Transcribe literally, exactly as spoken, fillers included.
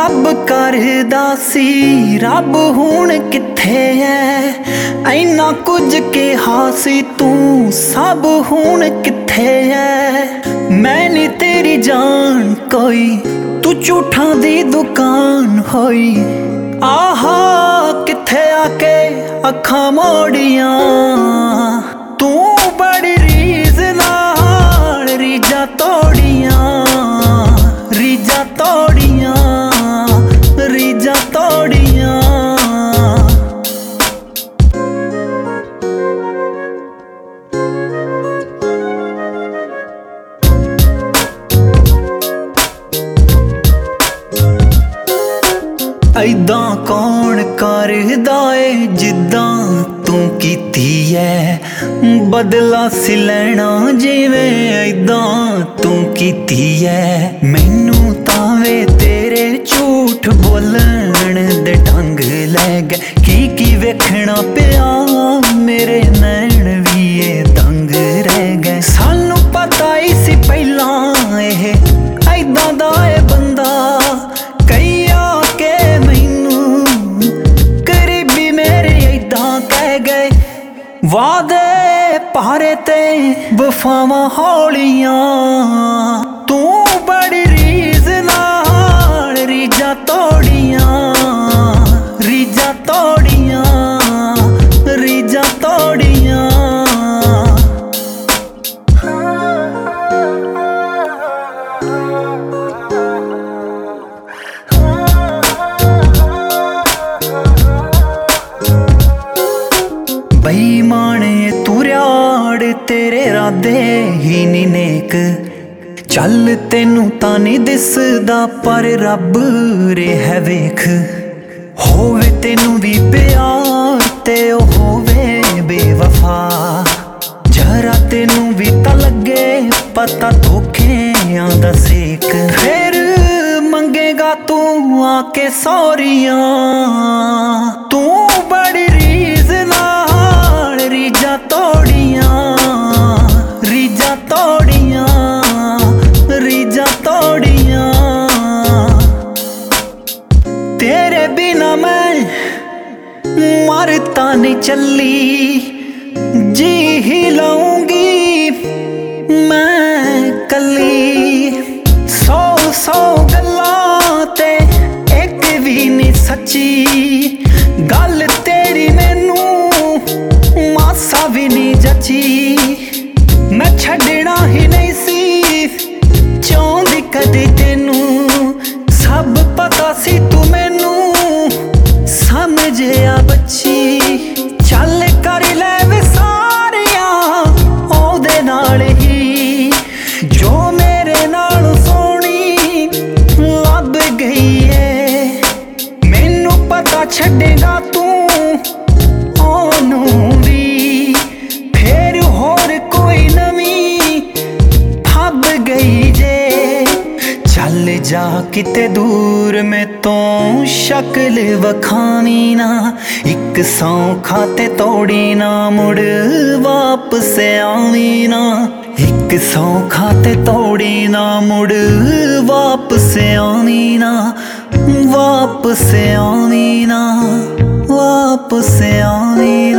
रब करदा सी रब हुण कित्थे है। इन्ना कुछ कहा सी तू सब हुण कित्थे है। मैं नी तेरी जान कोई तू झूठां दी दुकान होई। आहा कित्थे आके अखां मोड़ियां तू बड़ी रीज नाल रीजा तोड़ियां रीजा तोड़ियां रीजा तोड़ियां। ऐदां कौन करदा ए जिद्दां तू कीती है। बदला सी लैना जिवें ऐदां तू कीती है। मैनू तां वे तेरे झूठ बोलण दे ढंग लै गए। की की वेखना पिया मेरे नैन भी ये दंग रह गए। सानू पता ही सी पहलां एह ऐदां दा ए बंदा। कई आके मैनू करीबी मेरे ऐदां कह गए। वादे पारे ते वफावां हौलियां तू बड़ी रीज नाल रीजा तोड़ियां रीजा तोड़ियां रीजा तोड़ियां। बेईमाने तुरयाड़ तेरे राधे ही नी नेक। चल तेनू तां नी दिसदा पर रब रेह वेख। होवे तेनू भी प्यार ते ओ होवे बेवफा। जरा तेनू भी तां लगे पता धोखेआं दा सेक। फिर मंगेगा तू आके सौरियां तू बड़ी रीज नाल रीजा तोड़ियां रीजा तोड़ियां रीजा तोड़ियां। तेरे बिना मैं मरता नहीं चली जी ही लाऊंगी मैं कली। सौ सौ गल्लां ते एक भी नहीं सच्ची। गल तेरी मैनू मासा भी नहीं जची। मैं छड्डना ही नहीं सी चाहुंदी कदे तेनू। सब पता सी तू मैनू समझिया बच्ची। चल कर लै वे सारियां ओहदे नाल ही जो मेरे नाल सोहनी लब गई है। मैनू पता छड्डेगा तू ओनू भी फिर होर कोई नवीं फब गई जे। चल जा किते दूर में तो शक्ल वखानी ना। एक सौ खाते तोड़ी ना मुड़ वापस आवी ना। एक सौ खाते तोड़ी ना मुड़ वापस आवी ना वापस आवी ना वापस आवी।